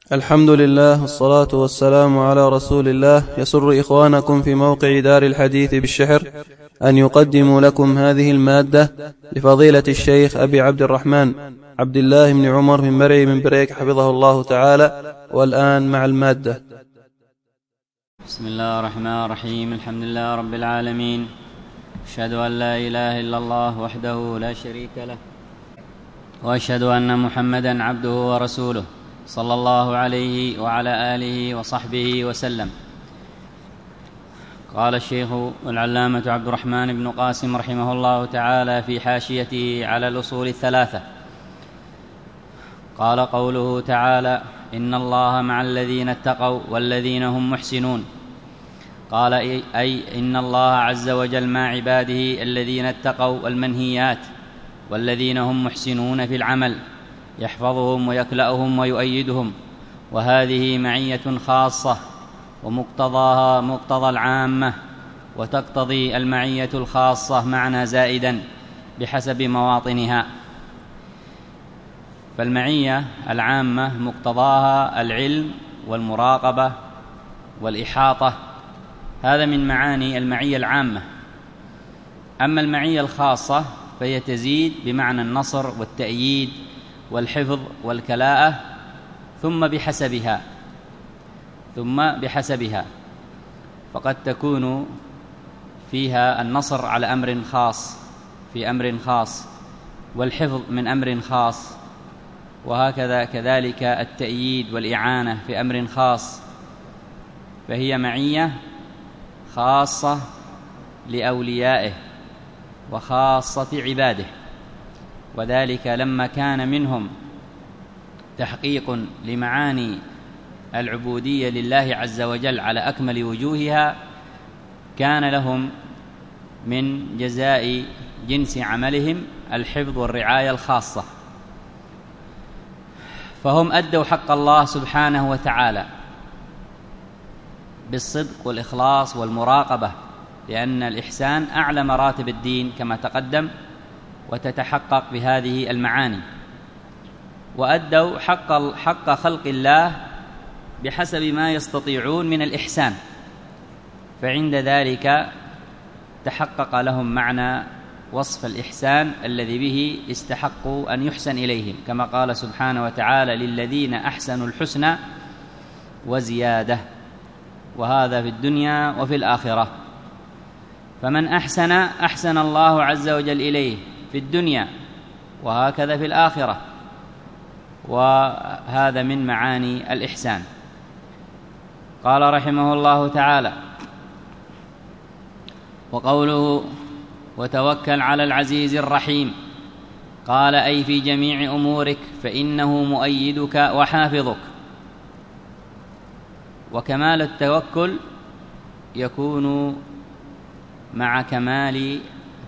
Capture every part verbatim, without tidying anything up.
الحمد لله والصلاة والسلام على رسول الله. يسر إخوانكم في موقع دار الحديث بالشحر أن يقدموا لكم هذه المادة لفضيلة الشيخ أبي عبد الرحمن عبد الله بن عمر من مرعي من بريك حفظه الله تعالى. والآن مع المادة. بسم الله الرحمن الرحيم. الحمد لله رب العالمين، أشهد أن لا إله إلا الله وحده لا شريك له، وأشهد أن محمدًا عبده ورسوله صلى الله عليه وعلى آله وصحبه وسلم. قال الشيخ العلامة عبد الرحمن بن قاسم رحمه الله تعالى في حاشيته على الأصول الثلاثة، قال: قوله تعالى: إن الله مع الذين اتقوا والذين هم محسنون. قال: أي إن الله عز وجل مع عباده الذين اتقوا والمنهيات، والذين هم محسنون في العمل، يحفظهم ويكلأهم ويؤيدهم. وهذه معية خاصة، ومقتضاها مقتضى العامة، وتقتضي المعية الخاصة معنى زائدا بحسب مواطنها. فالمعية العامة مقتضاها العلم والمراقبة والإحاطة، هذا من معاني المعية العامة. أما المعية الخاصة فهي تزيد بمعنى النصر والتأييد والحفظ والكلاءة، ثم بحسبها ثم بحسبها فقد تكون فيها النصر على أمر خاص في أمر خاص، والحفظ من أمر خاص، وهكذا كذلك التأييد والإعانة في أمر خاص. فهي معية خاصة لأوليائه وخاصة عباده، وذلك لما كان منهم تحقيق لمعاني العبودية لله عز وجل على أكمل وجوهها، كان لهم من جزاء جنس عملهم الحفظ والرعاية الخاصة. فهم أدوا حق الله سبحانه وتعالى بالصدق والإخلاص والمراقبة، لأن الإحسان أعلى مراتب الدين كما تقدم، وتتحقق بهذه المعاني. وأدوا حق حق خلق الله بحسب ما يستطيعون من الإحسان، فعند ذلك تحقق لهم معنى وصف الإحسان الذي به استحقوا أن يحسن إليهم، كما قال سبحانه وتعالى: للذين أحسنوا الحسنى وزيادة، وهذا في الدنيا وفي الآخرة. فمن أحسن أحسن الله عز وجل إليه في الدنيا، وهكذا في الآخرة، وهذا من معاني الإحسان. قال رحمه الله تعالى: وقوله: وتوكل على العزيز الرحيم. قال: أي في جميع أمورك، فإنه مؤيدك وحافظك. وكمال التوكل يكون مع كمال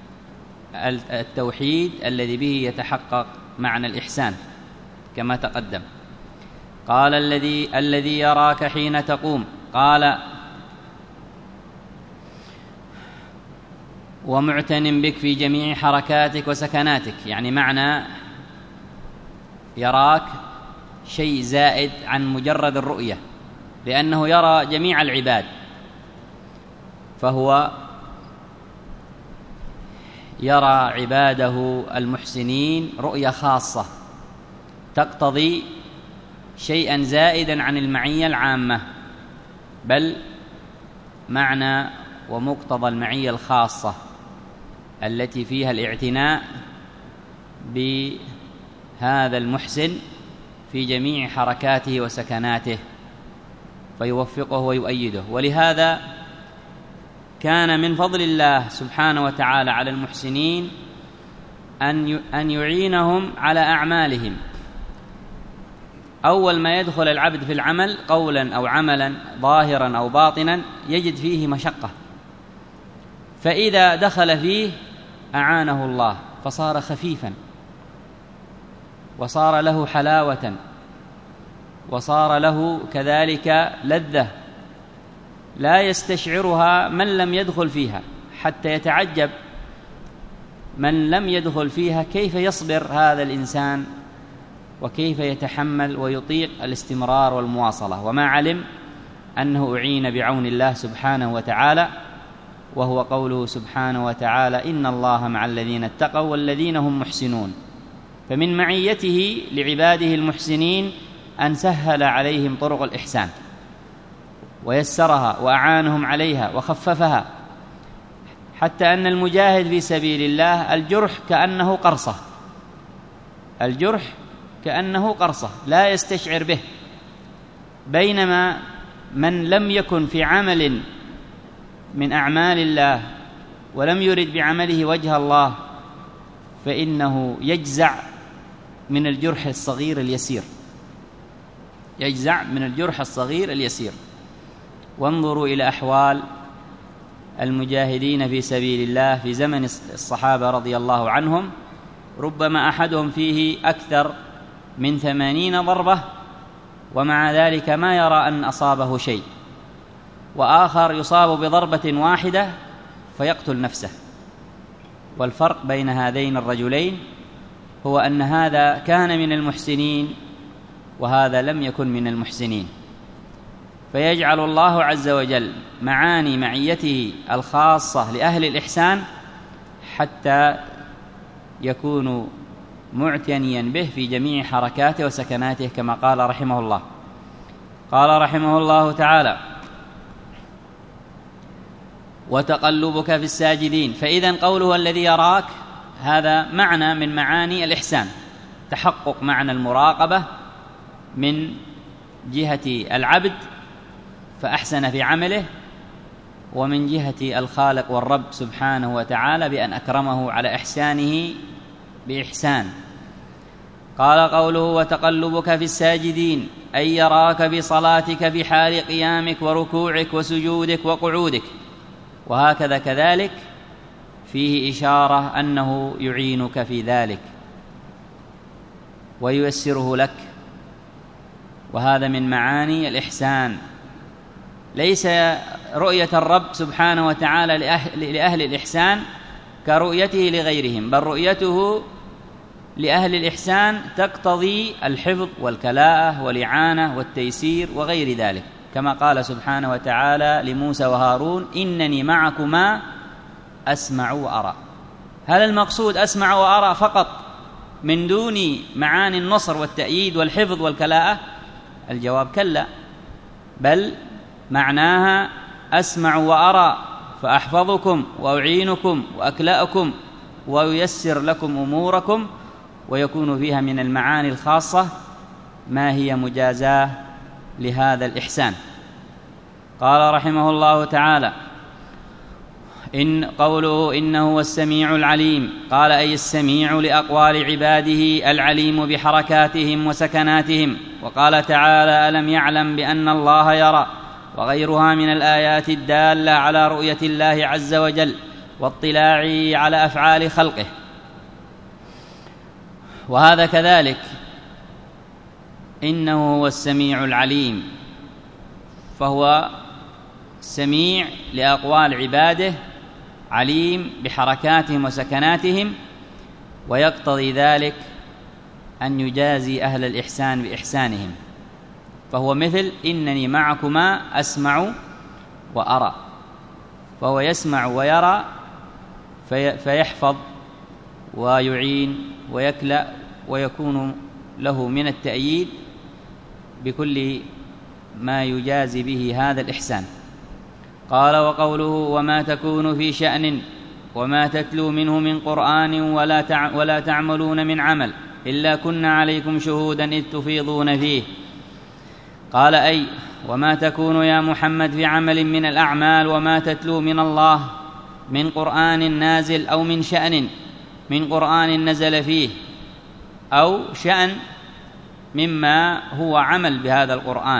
التوحيد الذي به يتحقق معنى الإحسان كما تقدم. قال: الذي الذي يراك حين تقوم. قال: ومعتن بك في جميع حركاتك وسكناتك، يعني معنى يراك شيء زائد عن مجرد الرؤية، لأنه يرى جميع العباد، فهو يرى عباده المحسنين رؤية خاصة تقتضي شيئا زائدا عن المعية العامة، بل معنى ومقتضى المعية الخاصة التي فيها الاعتناء بهذا المحسن في جميع حركاته وسكناته، فيوفقه ويؤيده. ولهذا كان من فضل الله سبحانه وتعالى على المحسنين أن أن يعينهم على أعمالهم. أول ما يدخل العبد في العمل قولا أو عملا ظاهرا أو باطنا يجد فيه مشقة، فإذا دخل فيه أعانه الله فصار خفيفا، وصار له حلاوة، وصار له كذلك لذة لا يستشعرها من لم يدخل فيها، حتى يتعجب من لم يدخل فيها كيف يصبر هذا الإنسان وكيف يتحمل ويطيق الاستمرار والمواصلة، وما علم أنه أعين بعون الله سبحانه وتعالى، وهو قوله سبحانه وتعالى: إن الله مع الذين اتقوا والذين هم محسنون. فمن معيته لعباده المحسنين أن سهل عليهم طرق الإحسان ويسرها وأعانهم عليها وخففها، حتى أن المجاهد في سبيل الله الجرح كأنه قرصة، الجرح كأنه قرصة لا يستشعر به، بينما من لم يكن في عمل من أعمال الله ولم يرد بعمله وجه الله فإنه يجزع من الجرح الصغير اليسير، يجزع من الجرح الصغير اليسير. وانظروا إلى أحوال المجاهدين في سبيل الله في زمن الصحابة رضي الله عنهم، ربما أحدهم فيه أكثر من ثمانين ضربة ومع ذلك ما يرى أن أصابه شيء، وآخر يصاب بضربة واحدة فيقتل نفسه. والفرق بين هذين الرجلين هو أن هذا كان من المحسنين وهذا لم يكن من المحسنين، فيجعل الله عز وجل معاني معيته الخاصة لأهل الإحسان حتى يكون معتنيا به في جميع حركاته وسكناته، كما قال رحمه الله. قال رحمه الله تعالى: وتقلبك في الساجدين. فإذن قوله الذي يراك هذا معنى من معاني الإحسان، تحقق معنى المراقبة من جهة العبد فأحسن في عمله، ومن جهة الخالق والرب سبحانه وتعالى بأن أكرمه على إحسانه بإحسان. قال قوله: وتقلبك في الساجدين، أي يراك بصلاتك في حال قيامك وركوعك وسجودك وقعودك. وهكذا كذلك فيه إشارة أنه يعينك في ذلك وييسره لك، وهذا من معاني الإحسان. ليس رؤية الرب سبحانه وتعالى لأهل, لأهل الإحسان كرؤيته لغيرهم، بل رؤيته لأهل الإحسان تقتضي الحفظ والكلاءة والإعانة والتيسير وغير ذلك، كما قال سبحانه وتعالى لموسى وهارون: إنني معكما أسمع وأرى. هل المقصود أسمع وأرى فقط من دون معاني النصر والتأييد والحفظ والكلاءة؟ الجواب كلا، بل معناها أسمع وأرى فأحفظكم وأعينكم وأكلأكم وييسر لكم أموركم، ويكون فيها من المعاني الخاصة ما هي مجازاة لهذا الإحسان. قال رحمه الله تعالى: إن قوله إنه هو السميع العليم، قال أي السميع لأقوال عباده العليم بحركاتهم وسكناتهم. وقال تعالى: ألم يعلم بأن الله يرى، وغيرها من الآيات الدالة على رؤية الله عز وجل واطلاعه على أفعال خلقه. وهذا كذلك، إنه هو السميع العليم، فهو سميع لأقوال عباده، عليم بحركاتهم وسكناتهم، ويقتضي ذلك أن يجازي أهل الإحسان بإحسانهم، فهو مثل إنني معكما أسمع وأرى، فهو يسمع ويرى فيحفظ ويعين ويكلأ ويكون له من التأييد بكل ما يجازي به هذا الإحسان. قال: وقوله: وما تكون في شأن وما تتلو منه من قرآن ولا ولا تعملون من عمل إلا كنا عليكم شهودا إذ تفيضون فيه. قال: أي وما تكون يا محمد في عمل من الأعمال وما تتلو من الله من قرآن نازل، أو من شأن من قرآن نزل فيه، أو شأن مما هو عمل بهذا القرآن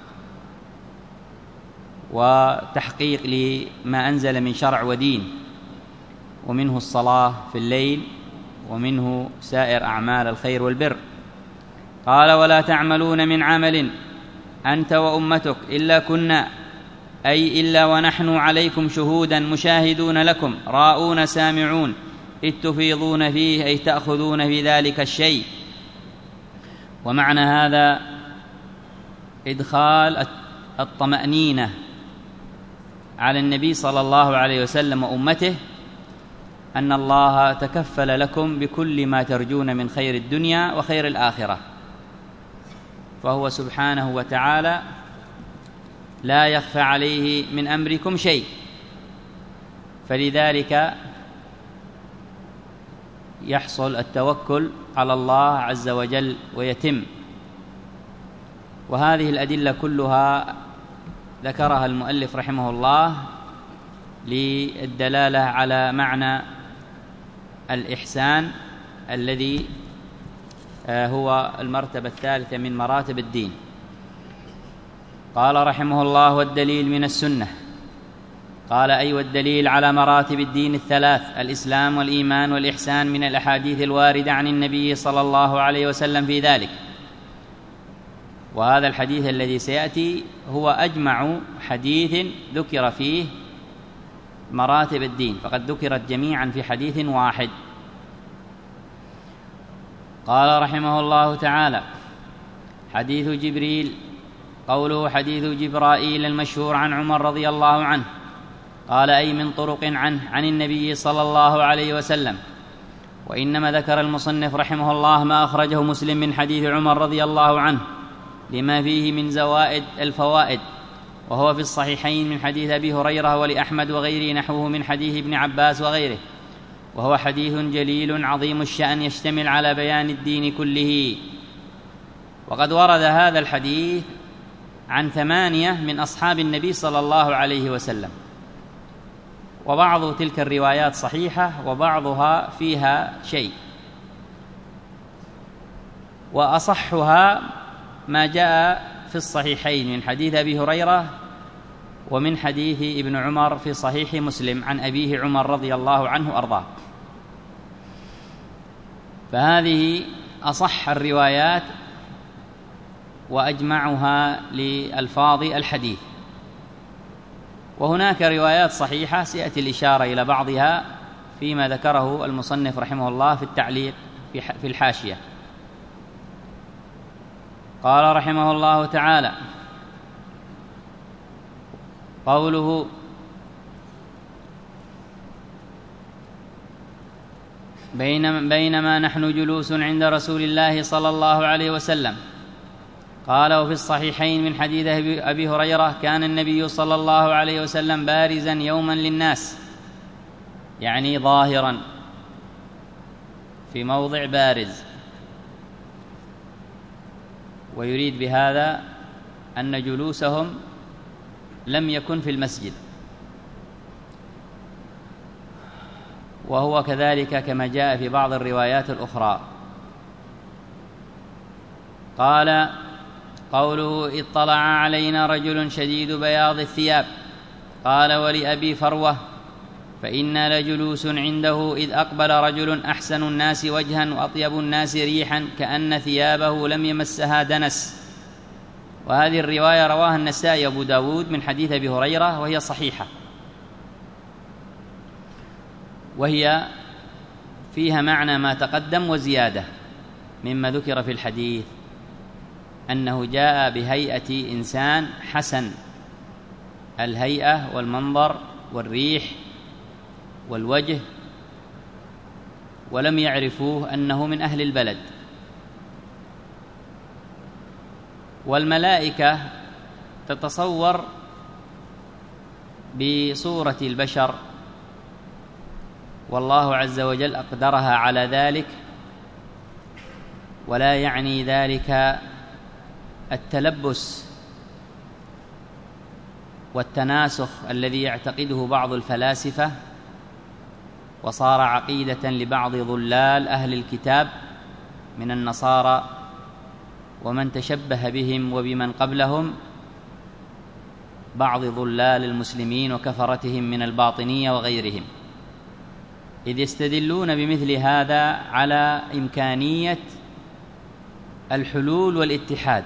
وتحقيق لما أنزل من شرع ودين، ومنه الصلاة في الليل، ومنه سائر أعمال الخير والبر. قال: ولا تعملون من عمل أنت وأمتك إلا كنا، أي إلا ونحن عليكم شهودا مشاهدون لكم راؤون سامعون إذ تفيضون فيه، أي تأخذون في ذلك الشيء. ومعنى هذا إدخال الطمأنينة على النبي صلى الله عليه وسلم وأمته أن الله تكفل لكم بكل ما ترجون من خير الدنيا وخير الآخرة، فهو سبحانه وتعالى لا يخفى عليه من أمركم شيء، فلذلك يحصل التوكل على الله عز وجل ويتم. وهذه الأدلة كلها ذكرها المؤلف رحمه الله للدلالة على معنى الإحسان الذي هو المرتبة الثالثة من مراتب الدين. قال رحمه الله: والدليل من السنة. قال: أي والدليل على مراتب الدين الثلاث الإسلام والإيمان والإحسان من الأحاديث الواردة عن النبي صلى الله عليه وسلم في ذلك. وهذا الحديث الذي سيأتي هو أجمع حديث ذكر فيه مراتب الدين، فقد ذكرت جميعا في حديث واحد. قال رحمه الله تعالى: حديث جبريل. قوله حديث جبرائيل المشهور عن عمر رضي الله عنه. قال: أي من طرق عنه عن النبي صلى الله عليه وسلم. وإنما ذكر المصنف رحمه الله ما أخرجه مسلم من حديث عمر رضي الله عنه لما فيه من زوائد الفوائد، وهو في الصحيحين من حديث أبي هريرة ولأحمد وغيره نحوه من حديث ابن عباس وغيره، وهو حديث جليل عظيم الشأن يشتمل على بيان الدين كله. وقد ورد هذا الحديث عن ثمانية من أصحاب النبي صلى الله عليه وسلم، وبعض تلك الروايات صحيحة وبعضها فيها شيء، وأصحها ما جاء في الصحيحين من حديث أبي هريرة ومن حديث ابن عمر في صحيح مسلم عن أبيه عمر رضي الله عنه أرضاه. فهذه أصح الروايات وأجمعها لألفاظ الحديث. وهناك روايات صحيحة سيأتي الإشارة إلى بعضها فيما ذكره المصنف رحمه الله في التعليق في الحاشية. قال رحمه الله تعالى: قوله: بينما نحن جلوس عند رسول الله صلى الله عليه وسلم. قال: وفي الصحيحين من حديث أبي هريرة: كان النبي صلى الله عليه وسلم بارزا يوما للناس، يعني ظاهرا في موضع بارز، ويريد بهذا أن جلوسهم لم يكن في المسجد، وهو كذلك كما جاء في بعض الروايات الأخرى. قال: قوله: اطلع علينا رجل شديد بياض الثياب. قال: ولأبي فروة: فإنا لجلوس عنده إذ أقبل رجل أحسن الناس وجها وأطيب الناس ريحا كأن ثيابه لم يمسها دنس. وهذه الرواية رواها النسائي أبو داود من حديث أبي هريرة، وهي صحيحة، وهي فيها معنى ما تقدم وزيادة مما ذكر في الحديث، أنه جاء بهيئة إنسان حسن الهيئة والمنظر والريح والوجه، ولم يعرفوه أنه من أهل البلد. والملائكة تتصور بصورة البشر، والله عز وجل أقدرها على ذلك، ولا يعني ذلك التلبس والتناسخ الذي يعتقده بعض الفلاسفة، وصار عقيدة لبعض ضلال أهل الكتاب من النصارى ومن تشبه بهم وبمن قبلهم، بعض ضلال المسلمين وكفرتهم من الباطنية وغيرهم، إذ يستدلون بمثل هذا على إمكانية الحلول والاتحاد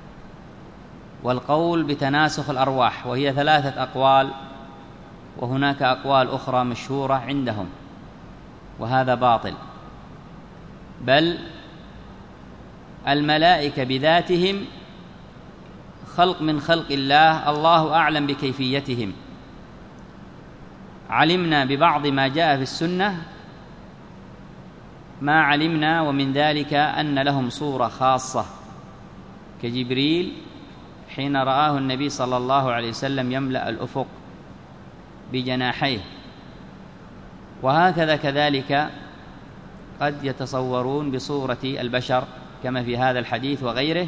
والقول بتناسخ الأرواح، وهي ثلاثة أقوال، وهناك أقوال أخرى مشهورة عندهم، وهذا باطل. بل الملائكة بذاتهم خلق من خلق الله، الله أعلم بكيفيتهم. علمنا ببعض ما جاء في السنة ما علمنا، ومن ذلك أن لهم صورة خاصة كجبريل حين رآه النبي صلى الله عليه وسلم يملأ الأفق بجناحيه، وهكذا كذلك قد يتصورون بصورة البشر كما في هذا الحديث وغيره،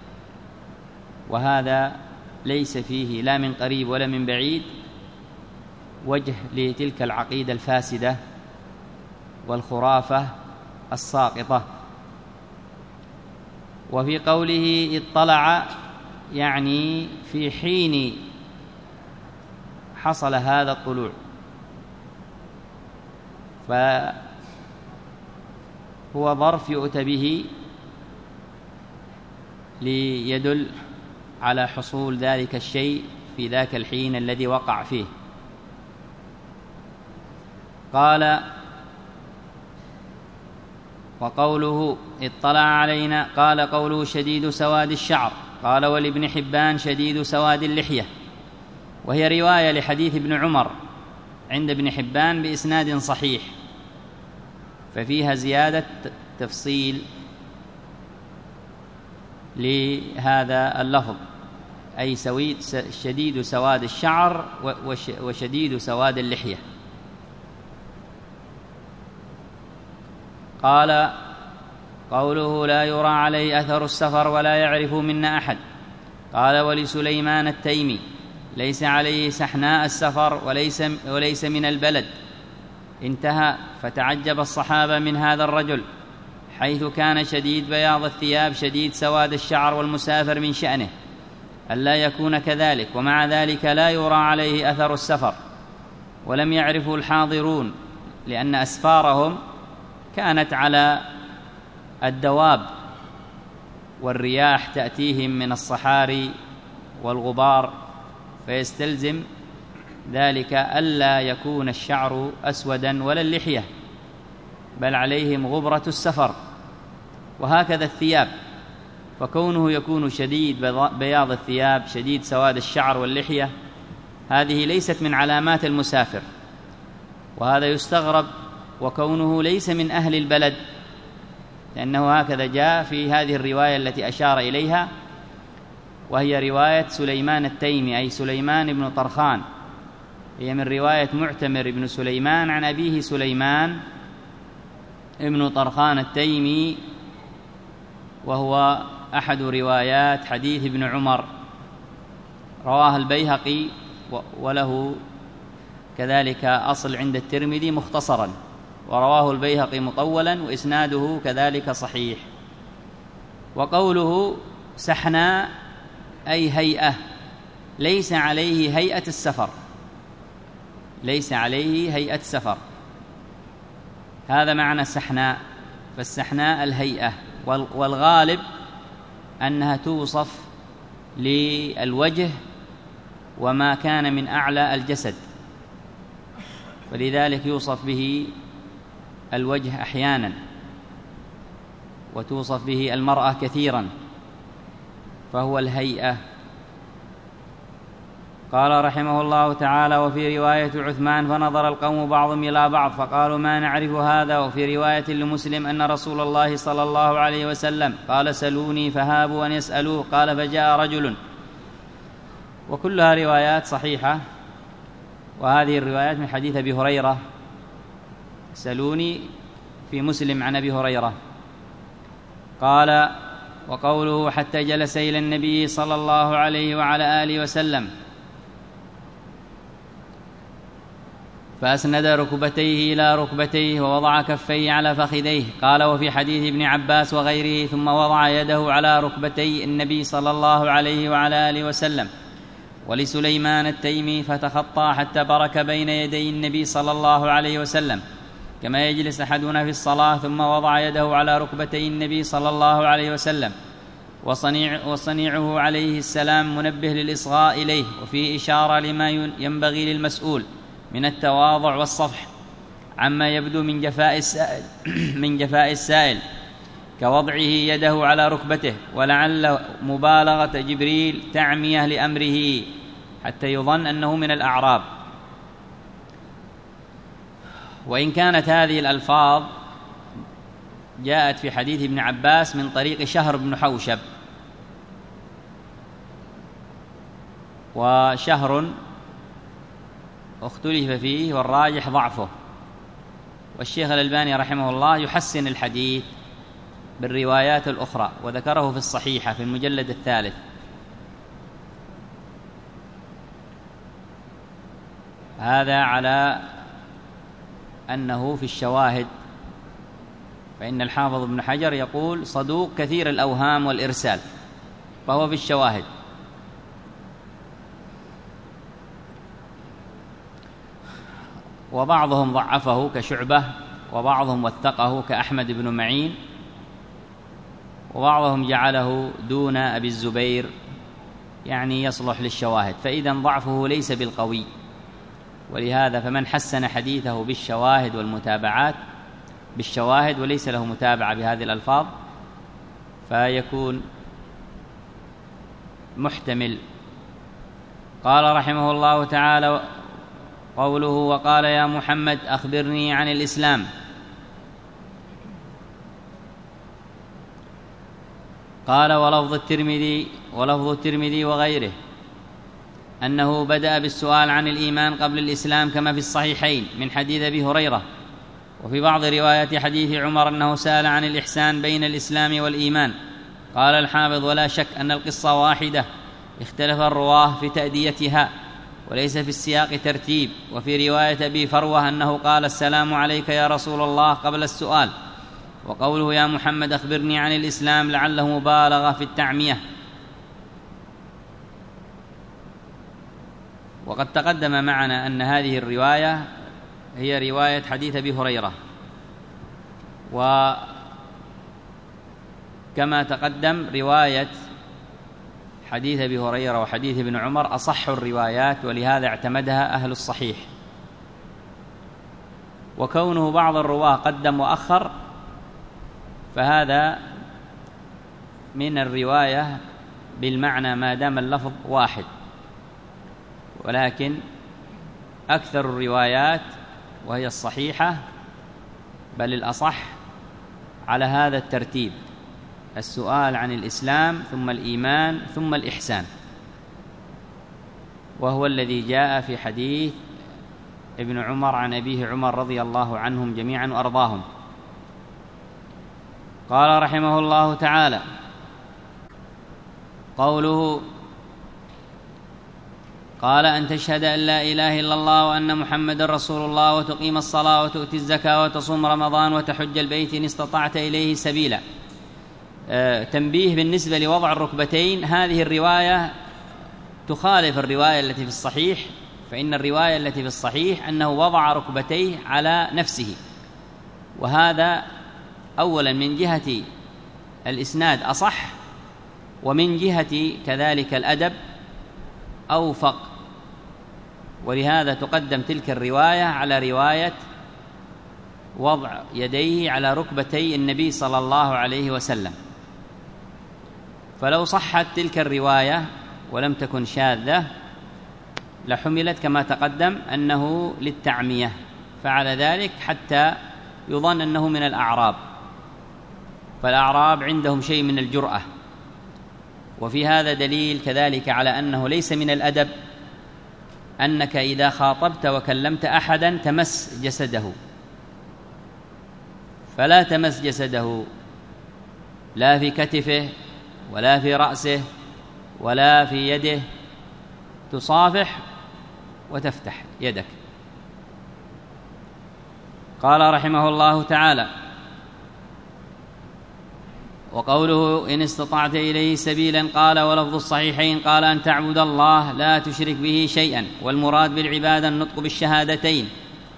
وهذا ليس فيه لا من قريب ولا من بعيد وجه لتلك العقيدة الفاسدة والخرافة الساقطة. وفي قوله اطلع يعني في حين حصل هذا الطلوع، فهو ظرف يؤتى به ليدل على حصول ذلك الشيء في ذاك الحين الذي وقع فيه. قال وقوله اطلع علينا، قال قوله شديد سواد الشعر، قال ولابن حبان شديد سواد اللحية، وهي رواية لحديث ابن عمر عند ابن حبان بإسناد صحيح، ففيها زيادة تفصيل لهذا اللفظ، أي شديد سواد الشعر وشديد سواد اللحية. قال قوله لا يرى عليه أثر السفر ولا يعرف منا أحد، قال ولسليمان التيمي ليس عليه سحناء السفر وليس, وليس من البلد. انتهى. فتعجب الصحابة من هذا الرجل حيث كان شديد بياض الثياب شديد سواد الشعر، والمسافر من شأنه ألا يكون كذلك، ومع ذلك لا يرى عليه أثر السفر. ولم يعرفوا الحاضرون لأن أسفارهم كانت على الدواب، والرياح تأتيهم من الصحاري والغبار، فيستلزم ذلك ألا يكون الشعر أسودا ولا اللحية، بل عليهم غبرة السفر. وهكذا الثياب، فكونه يكون شديد بياض الثياب شديد سواد الشعر واللحية هذه ليست من علامات المسافر، وهذا يستغرب. وكونه ليس من أهل البلد، لأنه هكذا جاء في هذه الرواية التي أشار إليها، وهي رواية سليمان التيمي أي سليمان بن طرخان، هي من رواية معتمر بن سليمان عن أبيه سليمان ابن طرخان التيمي، وهو أحد روايات حديث ابن عمر، رواه البيهقي وله كذلك أصل عند الترمذي مختصرا، ورواه البيهقي مطولا وإسناده كذلك صحيح. وقوله سحناء أي هيئة، ليس عليه هيئة السفر، ليس عليه هيئة السفر، هذا معنى سحناء. فالسحناء الهيئة، والغالب أنها توصف للوجه وما كان من أعلى الجسد، ولذلك يوصف به الوجه أحيانا، وتوصف به المرأة كثيرا، فهو الهيئة. قال رحمه الله تعالى: وفي رواية عثمان: فنظر القوم بعضهم إلى بعض فقالوا ما نعرف هذا. وفي رواية لمسلم أن رسول الله صلى الله عليه وسلم قال: سلوني فهابوا أن يسألوه، قال: فجاء رجل. وكلها روايات صحيحة، وهذه الروايات من حديث أبي هريرة، سلوني في مسلم عن أبي هريرة. قال: وقوله حتى جلس إلى النبي صلى الله عليه وعلى آله وسلم فأسند ركبتيه إلى ركبتيه ووضع كفيه على فخذيه. قال: وفي حديث ابن عباس وغيره: ثم وضع يده على ركبتي النبي صلى الله عليه وعلى آله وسلم. ولسليمان التيمي: فتخطى حتى برك بين يدي النبي صلى الله عليه وسلم كما يجلس أحدنا في الصلاة، ثم وضع يده على ركبتي النبي صلى الله عليه وسلم. وصنيع وصنيعه عليه السلام منبه للإصغاء إليه، وفيه إشارة لما ينبغي للمسؤول من التواضع والصفح عما يبدو من جفاء السائل من جفاء السائل كوضعه يده على ركبته، ولعل مبالغة جبريل تعمية لأمره حتى يظن أنه من الأعراب. وإن كانت هذه الألفاظ جاءت في حديث ابن عباس من طريق شهر بن حوشب، وشهر اختلف فيه والراجح ضعفه، والشيخ الألباني رحمه الله يحسن الحديث بالروايات الأخرى، وذكره في الصحيحة في المجلد الثالث. هذا على أنه في الشواهد، فإن الحافظ ابن حجر يقول صدوق كثير الأوهام والإرسال، فهو في الشواهد. وبعضهم ضعفه كشعبة، وبعضهم وثقه كأحمد بن معين، وبعضهم جعله دون أبي الزبير، يعني يصلح للشواهد، فإذا ضعفه ليس بالقوي. ولهذا فمن حسن حديثه بالشواهد والمتابعات بالشواهد وليس له متابعة بهذه الألفاظ فيكون محتمل. قال رحمه الله تعالى: قوله وقال يا محمد أخبرني عن الإسلام. قال ولفظ الترمذي ولفظ الترمذي وغيره أنه بدأ بالسؤال عن الإيمان قبل الإسلام كما في الصحيحين من حديث أبي هريرة، وفي بعض روايات حديث عمر أنه سأل عن الإحسان بين الإسلام والإيمان. قال الحافظ: ولا شك أن القصة واحدة، اختلف الرواه في تأديتها وليس في السياق ترتيب. وفي رواية أبي فروة أنه قال السلام عليك يا رسول الله قبل السؤال، وقوله يا محمد أخبرني عن الإسلام لعله مبالغة في التعمية. وقد تقدم معنا أن هذه الرواية هي رواية حديث أبي هريرة، وكما تقدم رواية حديث أبي هريرة وحديث ابن عمر أصح الروايات، ولهذا اعتمدها أهل الصحيح. وكونه بعض الرواه قدم وأخر فهذا من الرواية بالمعنى ما دام اللفظ واحد، ولكن أكثر الروايات وهي الصحيحة بل الأصح على هذا الترتيب: السؤال عن الإسلام ثم الإيمان ثم الإحسان، وهو الذي جاء في حديث ابن عمر عن أبيه عمر رضي الله عنهم جميعا وأرضاهم. قال رحمه الله تعالى: قوله قال أن تشهد أن لا إله إلا الله وأن محمد رسول الله وتقيم الصلاة وتؤتي الزكاة وتصوم رمضان وتحج البيت إن استطعت إليه سبيلا. آه تنبيه بالنسبة لوضع الركبتين: هذه الرواية تخالف الرواية التي في الصحيح، فإن الرواية التي في الصحيح أنه وضع ركبتيه على نفسه، وهذا أولا من جهة الإسناد أصح، ومن جهة كذلك الأدب أوفق، ولهذا تقدم تلك الرواية على رواية وضع يديه على ركبتي النبي صلى الله عليه وسلم. فلو صحت تلك الرواية ولم تكن شاذة لحملت كما تقدم أنه للتعمية، فعل ذلك حتى يظن أنه من الأعراب، فالأعراب عندهم شيء من الجرأة. وفي هذا دليل كذلك على أنه ليس من الأدب أنك إذا خاطبت وكلمت أحدا تمس جسده، فلا تمس جسده لا في كتفه ولا في رأسه ولا في يده، تصافح وتفتح يدك. قال رحمه الله تعالى: وقوله إن استطعت إليه سبيلا. قال ولفظ الصحيحين قال أن تعبد الله لا تشرك به شيئا، والمراد بالعبادة النطق بالشهادتين.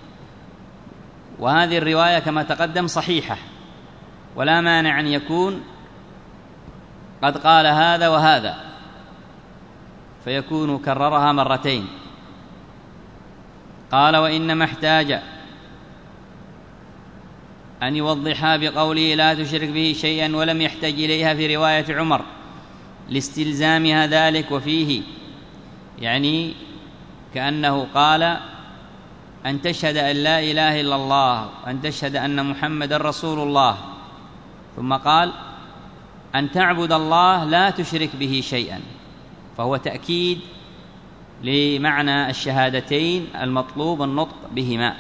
وهذه الرواية كما تقدم صحيحة، ولا مانع أن يكون قد قال هذا وهذا فيكون كررها مرتين. قال وإنما احتاج أن يوضحها بقوله لا تشرك به شيئا، ولم يحتج إليها في رواية عمر لاستلزامها ذلك. وفيه يعني كأنه قال أن تشهد أن لا إله إلا الله وأن تشهد أن محمد رسول الله، ثم قال أن تعبد الله لا تشرك به شيئا، فهو تأكيد لمعنى الشهادتين المطلوب النطق بهما.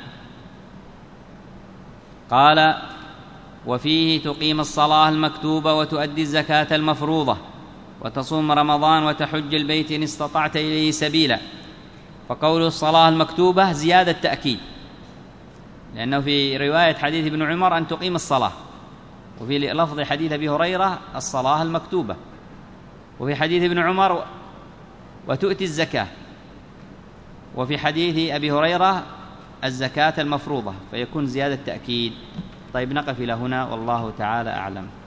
قال وفيه تقيم الصلاة المكتوبة وتؤدي الزكاة المفروضة وتصوم رمضان وتحج البيت إن استطعت إليه سبيلا. فقول الصلاة المكتوبة زيادة تأكيد، لأنه في رواية حديث ابن عمر أن تقيم الصلاة، وفي لفظ حديث أبي هريرة الصلاة المكتوبة، وفي حديث ابن عمر وتؤتي الزكاة، وفي حديث أبي هريرة الزكاة المفروضة، فيكون زيادة تأكيد. طيب نقف إلى هنا والله تعالى أعلم.